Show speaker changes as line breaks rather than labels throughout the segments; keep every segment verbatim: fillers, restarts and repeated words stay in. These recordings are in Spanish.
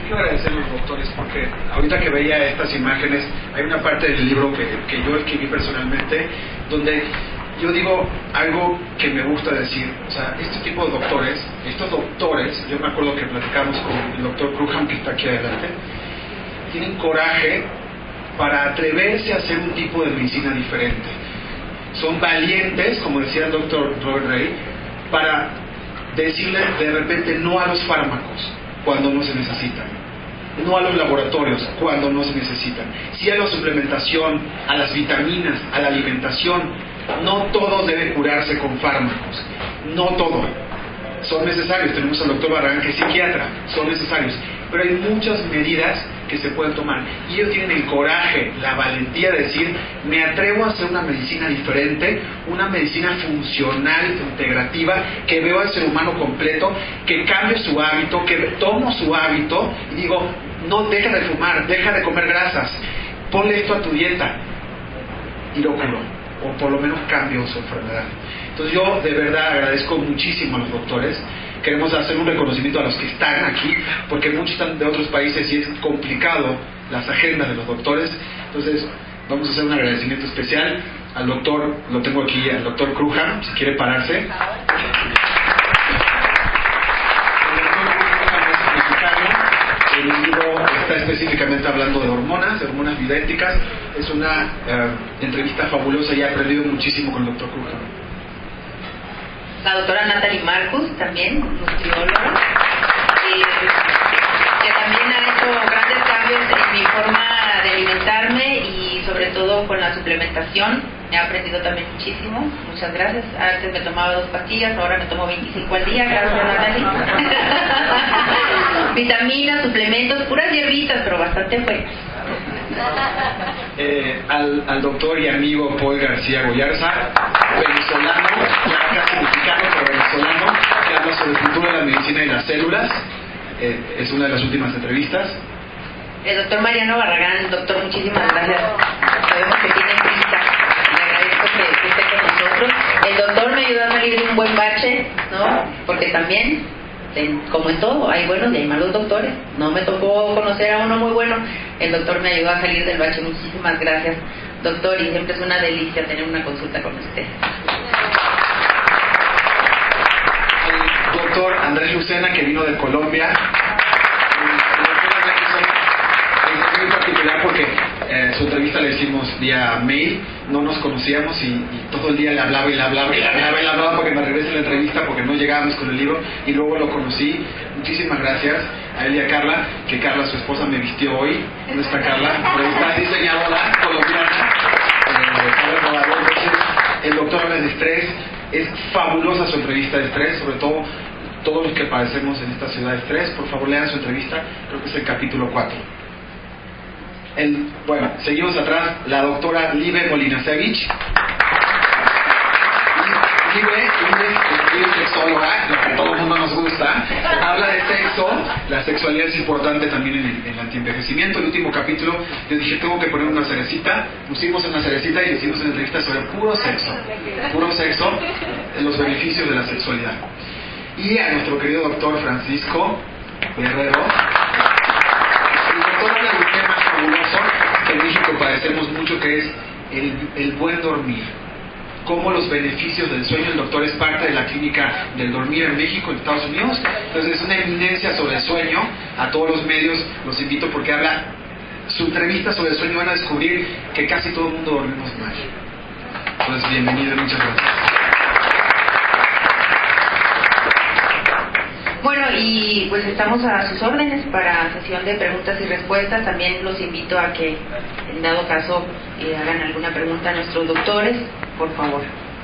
quiero agradecer a los doctores porque ahorita que veía estas imágenes, hay una parte del libro que, que yo escribí personalmente, donde yo digo algo que me gusta decir. O sea, este tipo de doctores, estos doctores, yo me acuerdo que platicamos con el doctor Crujam, que está aquí adelante, tienen coraje para atreverse a hacer un tipo de medicina diferente. Son valientes, como decía el doctor Robert Ray, para decirle de repente no a los fármacos cuando no se necesitan, no a los laboratorios cuando no se necesitan, sí a la suplementación, a las vitaminas, a la alimentación. No todo debe curarse con fármacos, no todo. Son necesarios, tenemos al doctor Barragán que es psiquiatra, son necesarios, pero hay muchas medidas que se pueden tomar y ellos tienen el coraje, la valentía de decir me atrevo a hacer una medicina diferente, una medicina funcional, integrativa, que veo al ser humano completo, que cambie su hábito, que tomo su hábito y digo no, deja de fumar, deja de comer grasas, ponle esto a tu dieta y lo curo, o por lo menos cambio su enfermedad. Entonces yo de verdad agradezco muchísimo a los doctores. Queremos hacer un reconocimiento a los que están aquí, porque muchos están de otros países y es complicado las agendas de los doctores. Entonces vamos a hacer un agradecimiento especial al doctor, lo tengo aquí, al doctor Crujam, si quiere pararse. El doctor Crujam es mexicano. El libro está específicamente hablando de hormonas, de hormonas bioidénticas. Es una eh, entrevista fabulosa y he aprendido muchísimo con el doctor Crujam.
La doctora Natalie Marcus, también nutrióloga, eh, que también ha hecho grandes cambios en mi forma de alimentarme y sobre todo con la suplementación. He aprendido también muchísimo. Muchas gracias. Antes me tomaba dos pastillas, ahora me tomo veinticinco al día. Gracias, Natalie. Vitaminas, suplementos, puras hierbitas, pero bastante buenas.
Eh, al, al doctor y amigo Paul García Goyarza, venezolano, ya casi mexicano, pero venezolano, que habla sobre el futuro de la medicina y las células. Eh, es una de las últimas entrevistas.
El doctor Mariano Barragán. Doctor, muchísimas gracias. Sabemos que tiene prisa. Le agradezco que, que esté con nosotros. El doctor me ayudó a salir de un buen bache, ¿no? Porque también, como en todo, hay buenos y hay malos doctores. No me tocó conocer a uno muy bueno. El doctor me ayudó a salir del bache. Muchísimas gracias, doctor, y siempre es una delicia tener una consulta con usted.
El doctor Andrés Lucena, que vino de Colombia. El doctor Andrés Lucena es muy particular porque eh, su entrevista la hicimos vía mail, no nos conocíamos y, y todo el día le hablaba y le hablaba y le hablaba y le hablaba para que me regrese la entrevista porque no llegábamos con el libro, y luego lo conocí. Muchísimas gracias a él y a Carla, que Carla, su esposa, me vistió hoy. ¿Dónde está Carla? Pero está diseñadora colombiana. Eh, el doctor habla de estrés. Es fabulosa su entrevista de estrés, sobre todo todos los que padecemos en esta ciudad de estrés. Por favor, lean su entrevista, creo que es el capítulo cuatro. El, bueno, seguimos atrás, la doctora Libe Molinasevich. Libe, Libe es sexóloga, lo que a todo el mundo nos gusta. Habla de sexo, la sexualidad es importante también en el, en el antienvejecimiento. El último capítulo, yo dije, tengo que poner una cerecita. Pusimos una cerecita y hicimos una entrevista sobre puro sexo. Puro sexo, los beneficios de la sexualidad. Y a nuestro querido doctor Francisco Guerrero. El doctor habla de un tema fabuloso que en México padecemos mucho, que es el, el buen dormir. Cómo los beneficios del sueño. El doctor es parte de la clínica del dormir en México, en Estados Unidos. Entonces es una eminencia sobre el sueño. A todos los medios los invito porque habla su entrevista sobre el sueño. Van a descubrir que casi todo el mundo dormimos mal. Entonces bienvenido y muchas gracias.
Bueno, y pues estamos a sus órdenes para sesión de preguntas y respuestas. También los invito a que, en dado caso, eh, hagan alguna pregunta a nuestros doctores, por favor.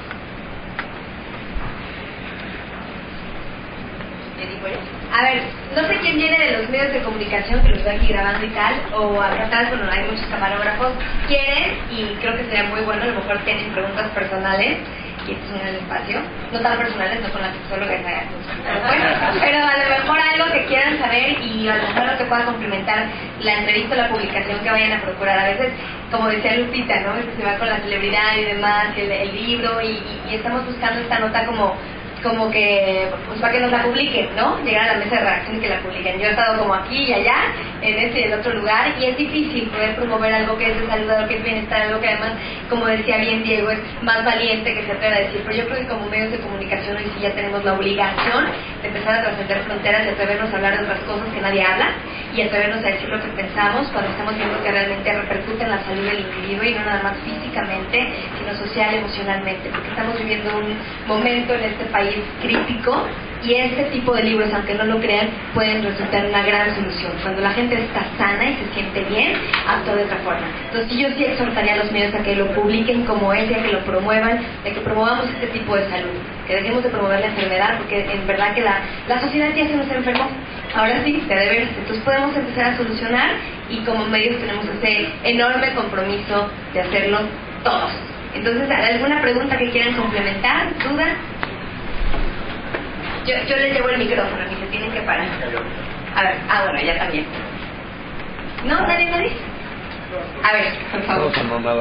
A ver, no sé quién viene de los medios de comunicación que los está aquí grabando y tal, o acá atrás, bueno, hay muchos camarógrafos, quieren, y creo que sería muy bueno, a lo mejor tienen preguntas personales, y este es un gran espacio, no tan personales, no con la sexóloga, pero bueno, pero a lo mejor algo que quieran saber y a lo mejor algo que pueda complementar la entrevista o la publicación que vayan a procurar. A veces, como decía Lupita, ¿no? Se va con la celebridad y demás, el, el libro, y, y, y estamos buscando esta nota como como que, pues para que nos la publiquen, ¿no? Llegar a la mesa de redacción y que la publiquen. Yo he estado como aquí y allá, en este y el otro lugar, y es difícil poder promover algo que es de salud, algo que es bienestar, algo que además, como decía bien Diego, es más valiente que se atreva a decir. Pero yo creo que como medios de comunicación hoy sí ya tenemos la obligación de empezar a trascender fronteras y atrevernos a hablar de otras cosas que nadie habla, y atrevernos a decir lo que pensamos cuando estamos viendo que realmente repercute en la salud del individuo, y no nada más físicamente, sino social, emocionalmente, porque estamos viviendo un momento en este país crítico, y este tipo de libros, aunque no lo crean, pueden resultar una gran solución. Cuando la gente está sana y se siente bien, actúa de otra forma. Entonces yo sí exhortaría a los medios a que lo publiquen como es, y a que lo promuevan, a que promovamos este tipo de salud, que dejemos de promover la enfermedad, porque en verdad que la, la sociedad ya se nos enfermó. Ahora sí, de veras. Entonces podemos empezar a solucionar, y como medios tenemos ese enorme compromiso de hacerlo todos. Entonces, ¿alguna pregunta que quieran complementar? ¿Duda? Yo, yo les llevo el micrófono, ni se tienen que parar. A ver, ah, bueno, ya también. ¿No? ¿Nadie, nadie? A ver, por favor.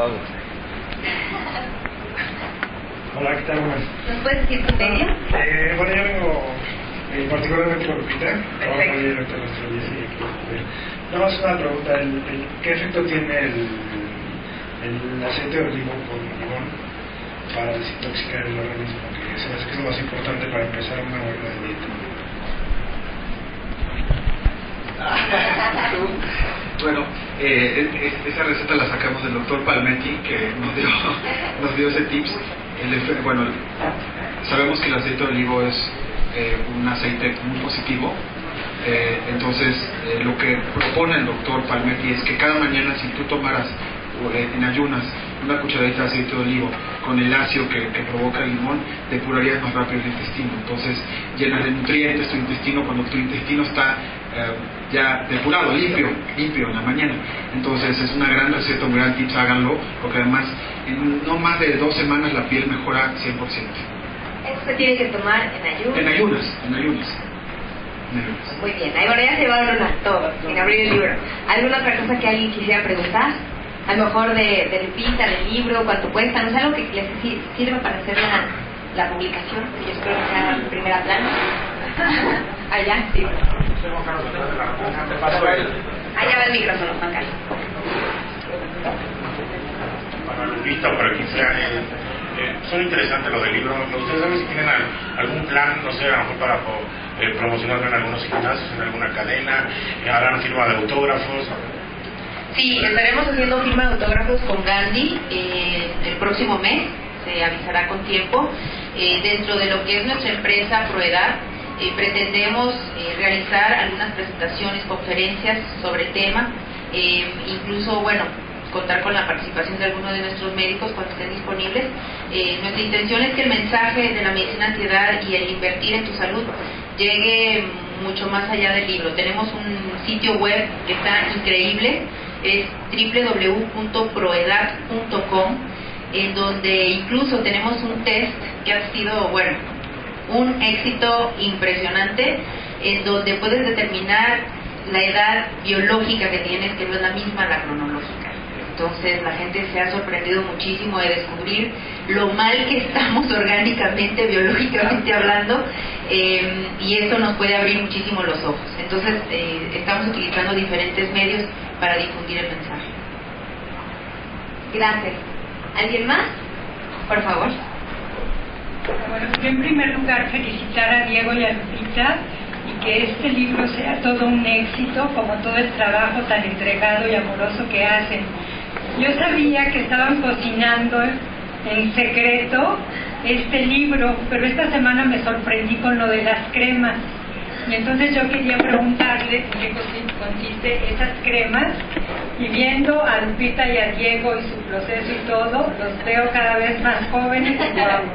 Hola, ¿qué tal?
¿Nos puedes decir tu medio?
Eh, bueno, yo vengo eh, particularmente con Lupita, trabajo en el director de nuestro día y nada más una pregunta, el, el, ¿qué efecto tiene el, el aceite de olivo con limón para desintoxicar el organismo? Que se me hace que es lo más importante para empezar una buena dieta.
Bueno, eh, esa receta la sacamos del doctor Palmetti, que nos dio, nos dio ese tips. El, bueno, sabemos que el aceite de olivo es eh, un aceite muy positivo. Eh, entonces, eh, lo que propone el doctor Palmetti es que cada mañana, si tú tomaras eh, en ayunas una cucharadita de aceite de olivo con el ácido que, que provoca el limón, depurarías más rápido el intestino. Entonces, llenas de nutrientes tu intestino cuando tu intestino está eh, ya depurado, limpio, limpio en la mañana. Entonces, es una gran receta, un gran tips, háganlo, porque además, en no más de dos semanas la piel mejora cien por ciento.
Eso se tiene que tomar en ayunas.
En ayunas, en ayunas.
Muy bien, ahí bueno, ya se llevaron una, todo, sin abrir el libro. ¿Alguna otra cosa que alguien quisiera preguntar? A lo mejor de, de Lupita, del libro, cuánto cuesta, no es algo que les sirva para hacer la, la publicación, que yo espero que sea en primera plana. Allá, sí. Allá va el micrófono, Juan Carlos.
Para Lupita, para quien sea, eh, eh, son interesantes los del libro. ¿Ustedes saben si tienen algún plan, no sé, a lo mejor para eh, promocionarlo en algunos gimnasios, en alguna cadena, eh, harán firma de autógrafos?
Sí, estaremos haciendo firma de autógrafos con Gandhi eh, el próximo mes, se avisará con tiempo. Eh, dentro de lo que es nuestra empresa Proedad, eh, pretendemos eh, realizar algunas presentaciones, conferencias sobre el tema, eh, incluso, bueno, contar con la participación de algunos de nuestros médicos cuando estén disponibles. Eh, nuestra intención es que el mensaje de la medicina antiedad y el invertir en tu salud llegue mucho más allá del libro. Tenemos un sitio web que está increíble, es doble u doble u doble u punto proedad punto com, en donde incluso tenemos un test que ha sido, bueno, un éxito impresionante, en donde puedes determinar la edad biológica que tienes, que no es la misma a la cronológica. Entonces la gente se ha sorprendido muchísimo de descubrir lo mal que estamos orgánicamente, biológicamente hablando, eh, y esto nos puede abrir muchísimo los ojos. Entonces eh, estamos utilizando diferentes medios para difundir el mensaje.
Gracias. ¿Alguien más? Por favor.
Bueno, yo en primer lugar felicitar a Diego y a Lupita, y que este libro sea todo un éxito, como todo el trabajo tan entregado y amoroso que hacen. Yo sabía que estaban cocinando en secreto este libro, pero esta semana me sorprendí con lo de las cremas. Y entonces yo quería preguntarle qué consiste esas cremas, y viendo a Lupita y a Diego y su proceso y todo, los veo cada vez más jóvenes y guapos.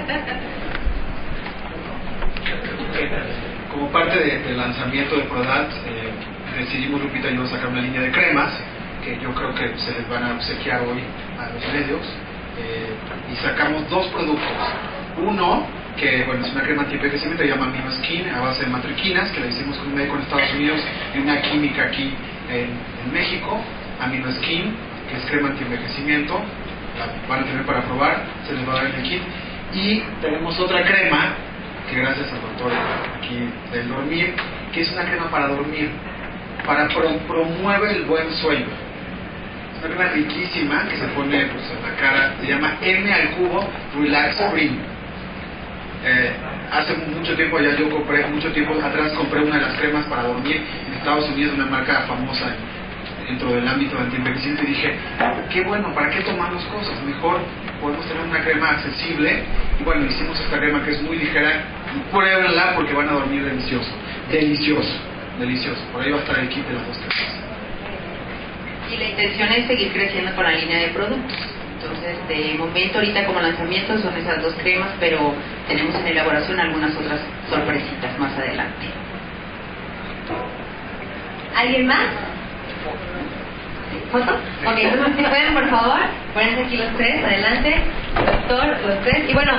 Como parte de, del lanzamiento de Proedad, eh, decidimos Lupita y yo sacar una línea de cremas que yo creo que se les van a obsequiar hoy a los medios, eh, y sacamos dos productos. Uno que, bueno, es una crema anti-envejecimiento, se llama Amino Skin, a base de matriquinas, que la hicimos con un médico en Estados Unidos y una química aquí en, en México. Amino Skin, que es crema anti-envejecimiento, la van a tener para probar, se les va a dar en el kit. Y tenemos otra crema que gracias al doctor aquí del dormir, que es una crema para dormir, para pro, promueve el buen sueño. Es una crema riquísima que se pone pues, en la cara, se llama M al cubo Relax Cream. Eh, hace mucho tiempo ya yo compré, mucho tiempo atrás compré una de las cremas para dormir en Estados Unidos, una marca famosa dentro del ámbito antienvejeciente, y dije, qué bueno, ¿para qué tomamos cosas? Mejor podemos tener una crema accesible, y bueno, hicimos esta crema que es muy ligera, y pruébenla porque van a dormir delicioso, delicioso, delicioso, por ahí va a estar el kit de las dos cremas.
Y la intención es seguir creciendo con la línea de productos. Entonces, de momento, ahorita como lanzamiento son esas dos cremas, pero tenemos en elaboración algunas otras sorpresitas más adelante.
¿Alguien más? ¿Foto? Ok, entonces si pueden, por favor, pónganse aquí los tres, adelante, doctor, los tres. Y bueno,